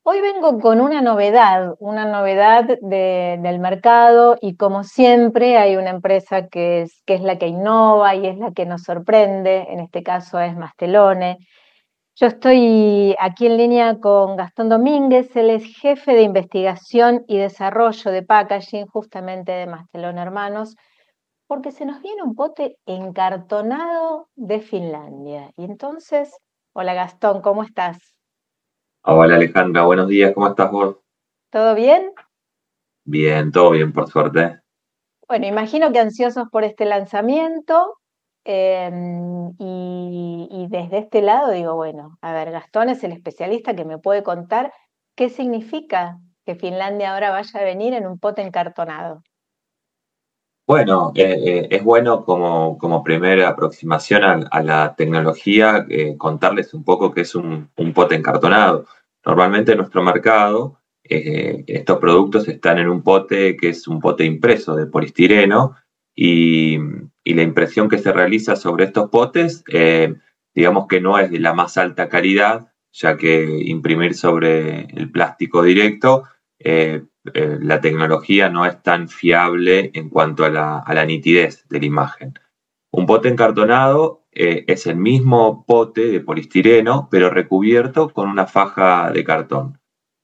Hoy vengo con una novedad del mercado y como siempre hay una empresa que es la que innova y es la que nos sorprende, en este caso es Mastelone. Yo estoy aquí en línea con Gastón Domínguez, él es jefe de investigación y desarrollo de packaging justamente de Mastelone Hermanos, porque se nos viene un pote encartonado de Finlandia. Y entonces, hola Gastón, ¿cómo estás? Hola Alejandra, buenos días, ¿cómo estás vos? ¿Todo bien? Bien, todo bien, por suerte. Bueno, imagino que ansiosos por este lanzamiento. Y desde este lado digo, bueno, a ver, Gastón es el especialista que me puede contar qué significa que Finlandia ahora vaya a venir en un pote encartonado. Bueno, es bueno como primera aproximación a la tecnología contarles un poco qué es un pote encartonado. Normalmente en nuestro mercado estos productos están en un pote que es un pote impreso de polistireno y, y la impresión que se realiza sobre estos potes, digamos que no es de la más alta calidad, ya que imprimir sobre el plástico directo eh, la tecnología no es tan fiable en cuanto a la nitidez de la imagen. Un pote encartonado es el mismo pote de polistireno, pero recubierto con una faja de cartón.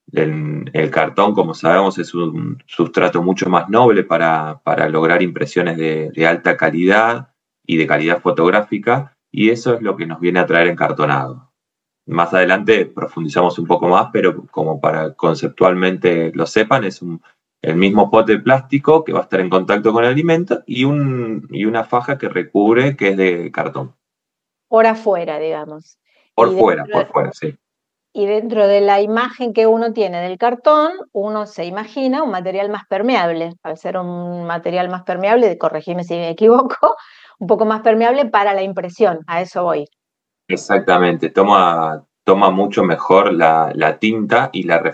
El cartón, como sabemos, es un sustrato mucho más noble para lograr impresiones de alta calidad y de calidad fotográfica, y eso es lo que nos viene a traer encartonado. Más adelante profundizamos un poco más, pero como para conceptualmente lo sepan, el mismo pote de plástico que va a estar en contacto con el alimento y una faja que recubre que es de cartón. Por afuera, digamos. Y Por dentro, fuera, sí. y dentro de la imagen que uno tiene del cartón, uno se imagina un material más permeable. Al ser un material más permeable, corregime si me equivoco, un poco más permeable para la impresión, a eso voy. Exactamente. Toma mucho mejor la tinta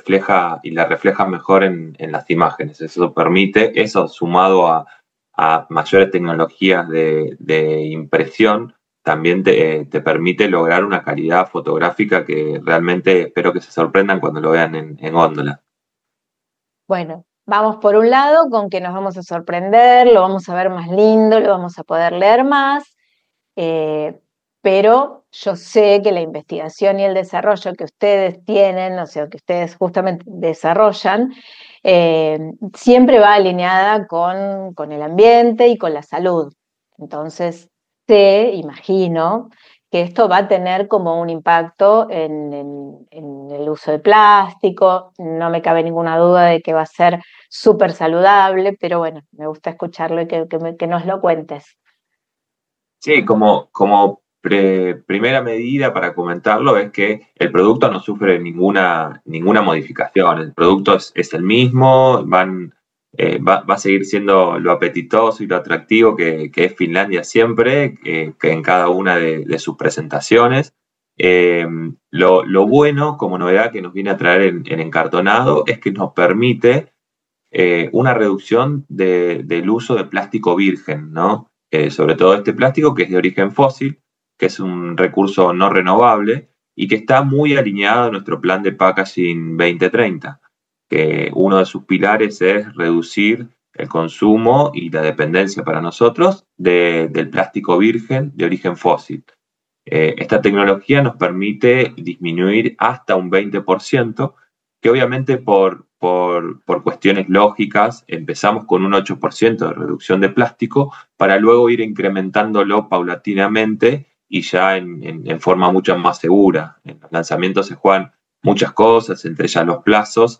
y la refleja mejor en las imágenes. Eso permite, eso sumado a mayores tecnologías de impresión, también te permite lograr una calidad fotográfica que realmente espero que se sorprendan cuando lo vean en góndola. Bueno, vamos por un lado con que nos vamos a sorprender, lo vamos a ver más lindo, lo vamos a poder leer más, eh, pero yo sé que la investigación y el desarrollo que ustedes tienen, o sea, que ustedes justamente desarrollan, eh, siempre va alineada con el ambiente y con la salud. Entonces, sé, imagino, que esto va a tener como un impacto en el uso de plástico. No me cabe ninguna duda de que va a ser súper saludable, pero bueno, me gusta escucharlo y que nos lo cuentes. Sí, como primera medida para comentarlo es que el producto no sufre ninguna modificación. El producto es el mismo, va a seguir siendo lo apetitoso y lo atractivo que es Finlandia siempre, que en cada una de sus presentaciones. Eh, lo bueno, como novedad que nos viene a traer en encartonado, es que nos permite una reducción del uso de plástico virgen, ¿no? Sobre todo este plástico que es de origen fósil, que es un recurso no renovable y que está muy alineado a nuestro plan de packaging 2030, que uno de sus pilares es reducir el consumo y la dependencia para nosotros del plástico virgen de origen fósil. Esta tecnología nos permite disminuir hasta un 20%, que obviamente por cuestiones lógicas empezamos con un 8% de reducción de plástico para luego ir incrementándolo paulatinamente y ya en forma mucho más segura. En los lanzamientos se juegan muchas cosas, entre ellas los plazos,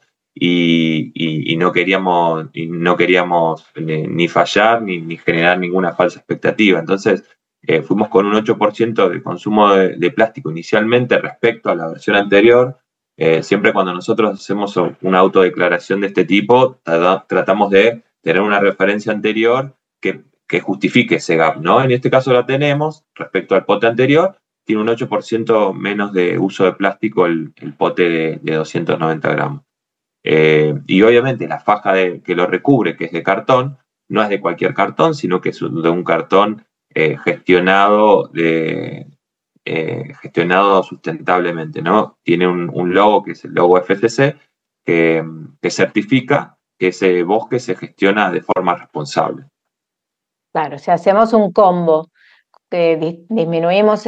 y no queríamos ni fallar ni generar ninguna falsa expectativa. Entonces, fuimos con un 8% de consumo de plástico inicialmente respecto a la versión anterior. Siempre cuando nosotros hacemos una autodeclaración de este tipo, tratamos de tener una referencia anterior que justifique ese gap, ¿no? En este caso la tenemos respecto al pote anterior, tiene un 8% menos de uso de plástico el pote de 290 gramos. Y obviamente la faja que lo recubre, que es de cartón, no es de cualquier cartón, sino que es de un cartón gestionado gestionado sustentablemente, ¿no? Tiene un logo que es el logo FSC que certifica que ese bosque se gestiona de forma responsable. Claro, si hacemos un combo, disminuimos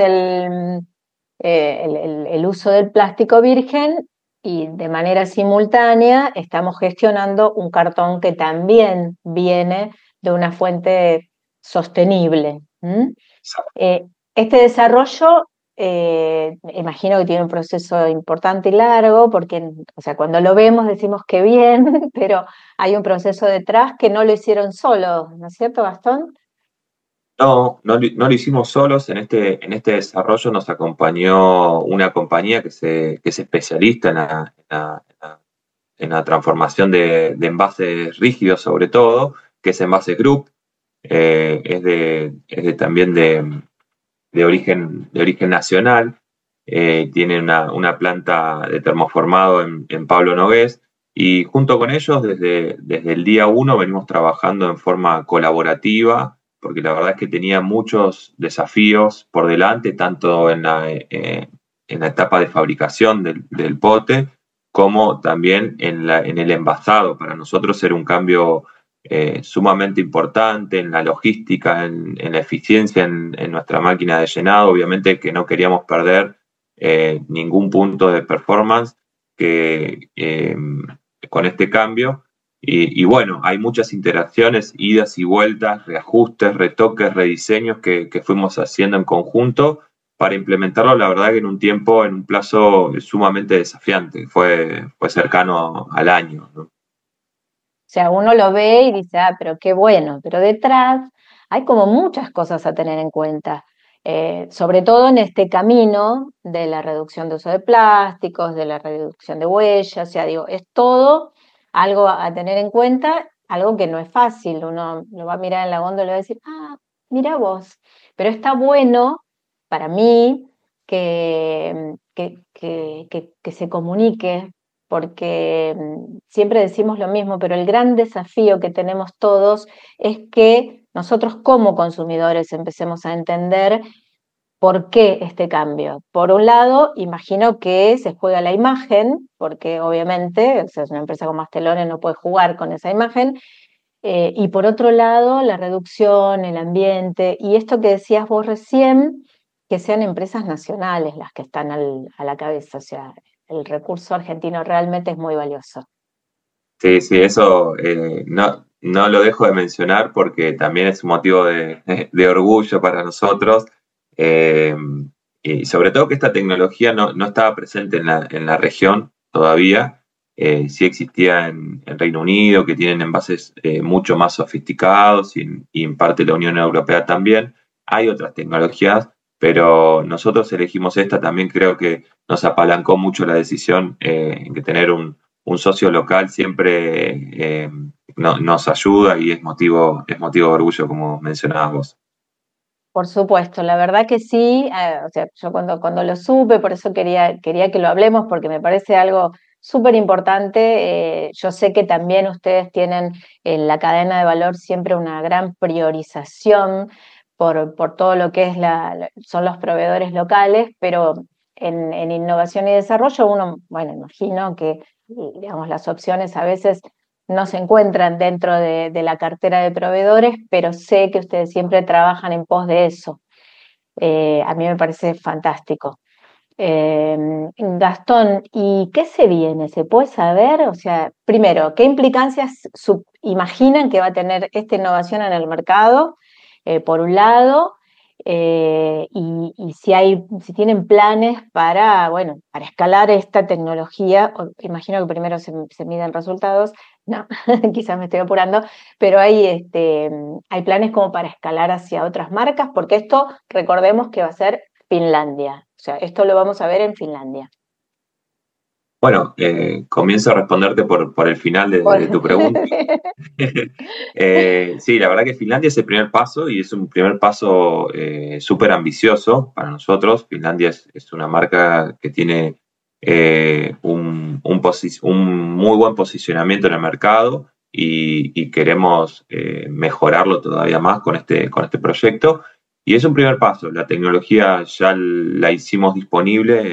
el uso del plástico virgen y de manera simultánea estamos gestionando un cartón que también viene de una fuente sostenible. Este desarrollo, imagino que tiene un proceso importante y largo, porque, o sea, cuando lo vemos decimos que bien, pero hay un proceso detrás que no lo hicieron solos, ¿no es cierto, Gastón? No lo hicimos solos. En este desarrollo nos acompañó una compañía que es especialista en la transformación de envases rígidos, sobre todo, que es Envase Group. También de origen nacional. Tiene una planta de termoformado en Pablo Nogués. Y junto con ellos, desde el día uno, venimos trabajando en forma colaborativa, porque la verdad es que tenía muchos desafíos por delante, tanto en la etapa de fabricación del pote, como también en el envasado. Para nosotros era un cambio sumamente importante en la logística, en la eficiencia en nuestra máquina de llenado. Obviamente que no queríamos perder ningún punto de performance con este cambio. Y bueno, hay muchas interacciones, idas y vueltas, reajustes, retoques, rediseños que fuimos haciendo en conjunto para implementarlo, la verdad que en un plazo sumamente desafiante, fue cercano al año, ¿no? O sea, uno lo ve y dice, ah, pero qué bueno, pero detrás hay como muchas cosas a tener en cuenta, sobre todo en este camino de la reducción de uso de plásticos, de la reducción de huellas, o sea, digo, es todo algo a tener en cuenta, algo que no es fácil, uno lo va a mirar en la góndola y le va a decir, ah, mira vos, pero está bueno para mí que se comunique porque siempre decimos lo mismo, pero el gran desafío que tenemos todos es que nosotros como consumidores empecemos a entender por qué este cambio. Por un lado, imagino que se juega la imagen, porque obviamente, o sea, una empresa como Astelone no puede jugar con esa imagen, y por otro lado, la reducción, el ambiente, y esto que decías vos recién, que sean empresas nacionales las que están a la cabeza, o sea, el recurso argentino realmente es muy valioso. Sí, sí, eso no lo dejo de mencionar porque también es un motivo de orgullo para nosotros. eh, y sobre todo que esta tecnología no estaba presente en la región todavía. Sí existía en Reino Unido, que tienen envases mucho más sofisticados y en parte la Unión Europea también. Hay otras tecnologías, pero nosotros elegimos esta. También creo que nos apalancó mucho la decisión en que tener un socio local siempre nos ayuda y es motivo de orgullo, como mencionabas vos. Por supuesto, la verdad que sí, o sea, yo cuando lo supe, por eso quería que lo hablemos, porque me parece algo súper importante. Yo sé que también ustedes tienen en la cadena de valor siempre una gran priorización por todo lo que es son los proveedores locales, pero en innovación y desarrollo uno, bueno, imagino que, digamos, las opciones a veces no se encuentran dentro de la cartera de proveedores, pero sé que ustedes siempre trabajan en pos de eso. A mí me parece fantástico. Gastón, ¿y qué se viene? ¿Se puede saber? O sea, primero, ¿qué implicancias imaginan que va a tener esta innovación en el mercado? Por un lado, y si tienen planes para, bueno, para escalar esta tecnología. Imagino que primero se miden resultados, no, quizás me estoy apurando, pero hay planes como para escalar hacia otras marcas, porque esto, recordemos que va a ser Finlandia, o sea, esto lo vamos a ver en Finlandia. Bueno, comienzo a responderte por el final de tu pregunta. Sí, la verdad que Finlandia es el primer paso y es un primer paso súper ambicioso para nosotros. Finlandia es una marca que tiene un muy buen posicionamiento en el mercado y queremos mejorarlo todavía más con este proyecto. Y es un primer paso, la tecnología ya la hicimos disponible,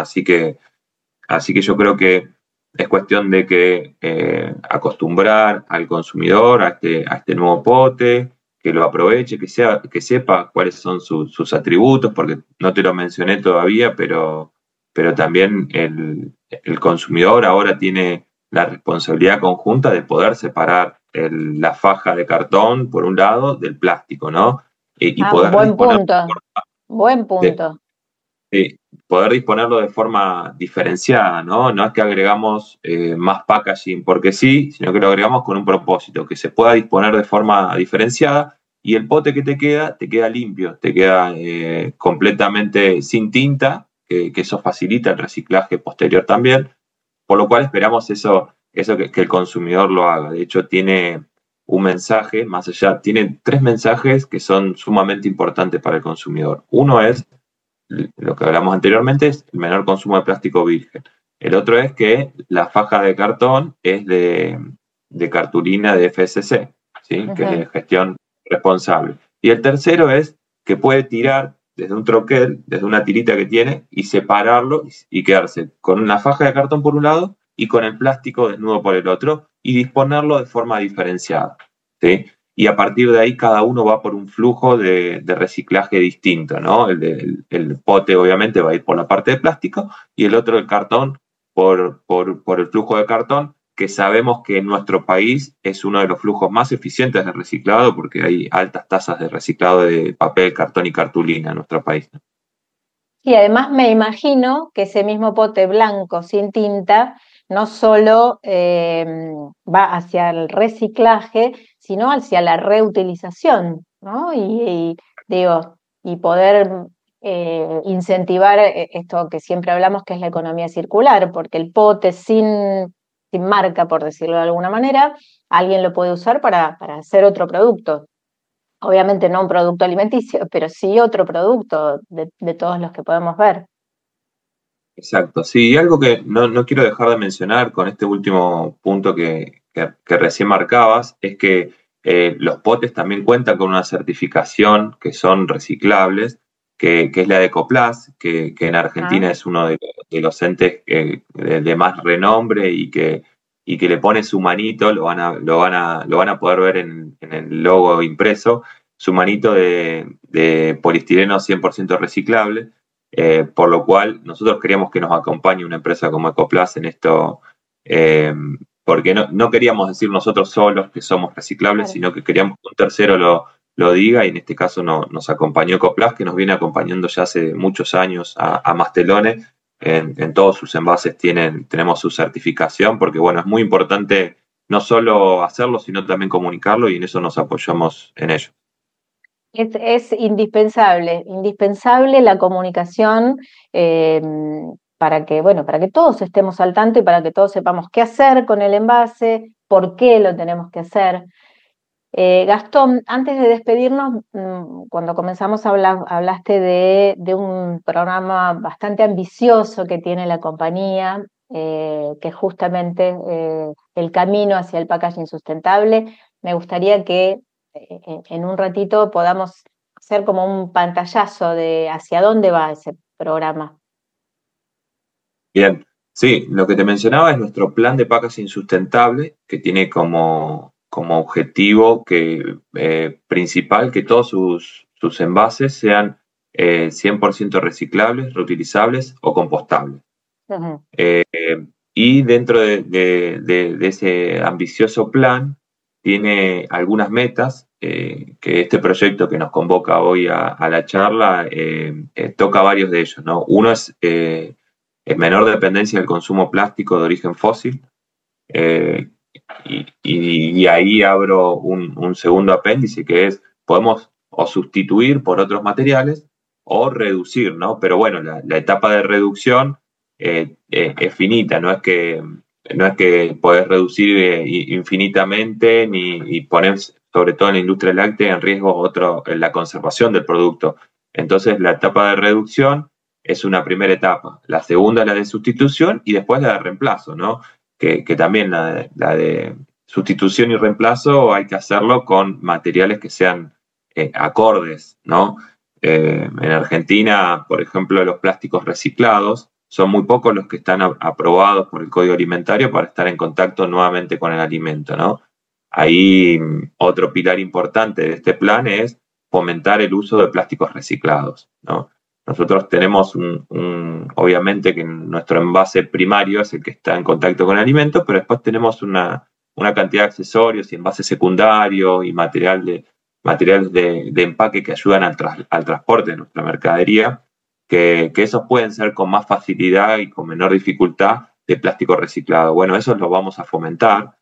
así que yo creo que es cuestión de que acostumbrar al consumidor a este nuevo pote, que lo aproveche, que sepa cuáles son sus atributos, porque no te lo mencioné todavía, pero también el consumidor ahora tiene la responsabilidad conjunta de poder separar la faja de cartón, por un lado, del plástico, ¿no? Y Ah, poder buen disponer punto, buen de, punto. Sí, poder disponerlo de forma diferenciada, ¿no? No es que agregamos más packaging porque sí, sino que lo agregamos con un propósito, que se pueda disponer de forma diferenciada y el pote que te queda limpio, te queda completamente sin tinta, que eso facilita el reciclaje posterior también, por lo cual esperamos eso que el consumidor lo haga. De hecho, tiene un mensaje, más allá, tiene tres mensajes que son sumamente importantes para el consumidor. Uno es lo que hablamos anteriormente, es el menor consumo de plástico virgen. El otro es que la faja de cartón es de cartulina de FSC, ¿sí? Que es Ujú. de gestión responsable. Y el tercero es que puede tirar desde un troquel, desde una tirita que tiene, y separarlo y quedarse con una faja de cartón por un lado y con el plástico desnudo por el otro y disponerlo de forma diferenciada. ¿Sí? Y a partir de ahí cada uno va por un flujo de reciclaje distinto, ¿no? El pote obviamente va a ir por la parte de plástico y el otro, el cartón, por el flujo de cartón, que sabemos que en nuestro país es uno de los flujos más eficientes de reciclado porque hay altas tasas de reciclado de papel, cartón y cartulina en nuestro país, ¿no? Y además me imagino que ese mismo pote blanco sin tinta no solo va hacia el reciclaje, sino hacia la reutilización, ¿no? Digo, y poder incentivar esto que siempre hablamos que es la economía circular, porque el pote sin marca, por decirlo de alguna manera, alguien lo puede usar para hacer otro producto. Obviamente no un producto alimenticio, pero sí otro producto de todos los que podemos ver. Exacto, sí, y algo que no quiero dejar de mencionar con este último punto que recién marcabas, es que los potes también cuentan con una certificación que son reciclables, que es la de Ecoplas, que en Ajá. Argentina es uno de los entes de más renombre y que le pone su manito, lo van a poder ver en el logo impreso, su manito de poliestireno 100% reciclable, por lo cual nosotros queríamos que nos acompañe una empresa como Ecoplas en esto, eh, porque no queríamos decir nosotros solos que somos reciclables, Claro. sino que queríamos que un tercero lo diga, y en este caso nos acompañó Ecoplas, que nos viene acompañando ya hace muchos años a Mastelone. En todos sus envases tenemos su certificación, porque bueno, es muy importante no solo hacerlo, sino también comunicarlo, y en eso nos apoyamos en ello. Es indispensable, indispensable la comunicación eh, bueno, para que todos estemos al tanto y para que todos sepamos qué hacer con el envase, por qué lo tenemos que hacer. Gastón, antes de despedirnos, cuando comenzamos a hablar, hablaste de un programa bastante ambicioso que tiene la compañía, que es justamente el camino hacia el packaging sustentable. Me gustaría que en un ratito podamos hacer como un pantallazo de hacia dónde va ese programa. Bien, sí, lo que te mencionaba es nuestro plan de packaging sustentable, que tiene como objetivo principal que todos sus envases sean 100% reciclables, reutilizables o compostables. Ujú. Eh, y dentro de ese ambicioso plan tiene algunas metas, que este proyecto que nos convoca hoy a la charla toca varios de ellos, ¿no? Uno es menor dependencia del consumo plástico de origen fósil, eh, y ahí abro un segundo apéndice que es, podemos o sustituir por otros materiales o reducir, ¿no? Pero bueno, la etapa de reducción es finita, no es que podés reducir infinitamente y poner, sobre todo en la industria láctea, en riesgo la conservación del producto. Entonces, la etapa de reducción es una primera etapa. La segunda es la de sustitución y después la de reemplazo, ¿no? Que también la de sustitución y reemplazo hay que hacerlo con materiales que sean acordes, ¿no? En Argentina, por ejemplo, los plásticos reciclados son muy pocos los que están aprobados por el Código Alimentario para estar en contacto nuevamente con el alimento, ¿no? Ahí otro pilar importante de este plan es fomentar el uso de plásticos reciclados, ¿no? Nosotros tenemos obviamente que nuestro envase primario es el que está en contacto con el alimento, pero después tenemos una cantidad de accesorios y envases secundarios y materiales de empaque que ayudan al transporte de nuestra mercadería, que esos pueden ser con más facilidad y con menor dificultad de plástico reciclado. Bueno, eso lo vamos a fomentar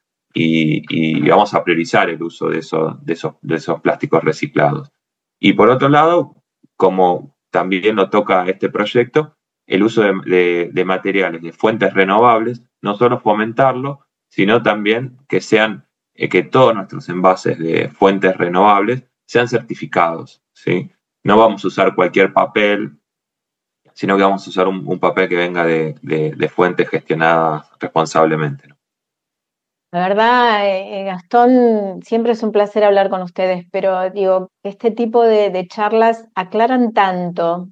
y vamos a priorizar el uso de esos plásticos reciclados. Y por otro lado, como también nos toca este proyecto, el uso de materiales de fuentes renovables, no solo fomentarlo, sino también que todos nuestros envases de fuentes renovables sean certificados, ¿sí? No vamos a usar cualquier papel, sino que vamos a usar un papel que venga de fuentes gestionadas responsablemente, ¿no? La verdad, Gastón, siempre es un placer hablar con ustedes, pero digo, este tipo de charlas aclaran tanto.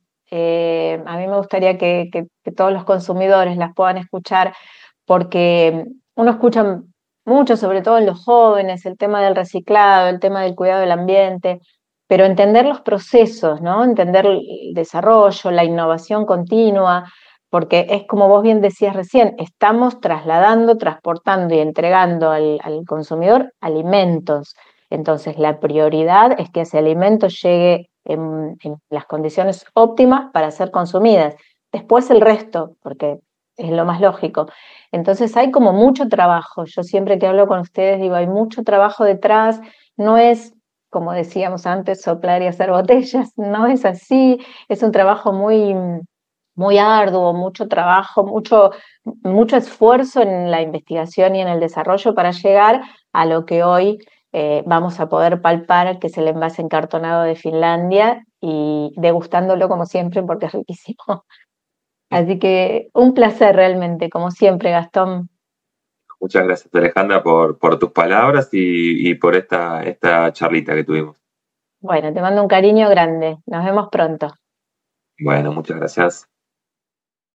A mí me gustaría que todos los consumidores las puedan escuchar, porque uno escucha mucho, sobre todo en los jóvenes, el tema del reciclado, el tema del cuidado del ambiente, pero entender los procesos, ¿no? Entender el desarrollo, la innovación continua, porque es como vos bien decías recién, estamos trasladando, transportando y entregando al consumidor alimentos. Entonces, la prioridad es que ese alimento llegue en las condiciones óptimas para ser consumidas. Después el resto, porque es lo más lógico. Entonces, hay como mucho trabajo. Yo siempre que hablo con ustedes digo, hay mucho trabajo detrás. No es, como decíamos antes, soplar y hacer botellas. No es así. Es un trabajo muy arduo, mucho trabajo, mucho esfuerzo en la investigación y en el desarrollo para llegar a lo que hoy vamos a poder palpar, que es el envase encartonado de Finlandia, y degustándolo como siempre porque es riquísimo. Así que un placer realmente, como siempre, Gastón. Muchas gracias, Alejandra, por tus palabras y por esta charlita que tuvimos. Bueno, te mando un cariño grande. Nos vemos pronto. Bueno, muchas gracias.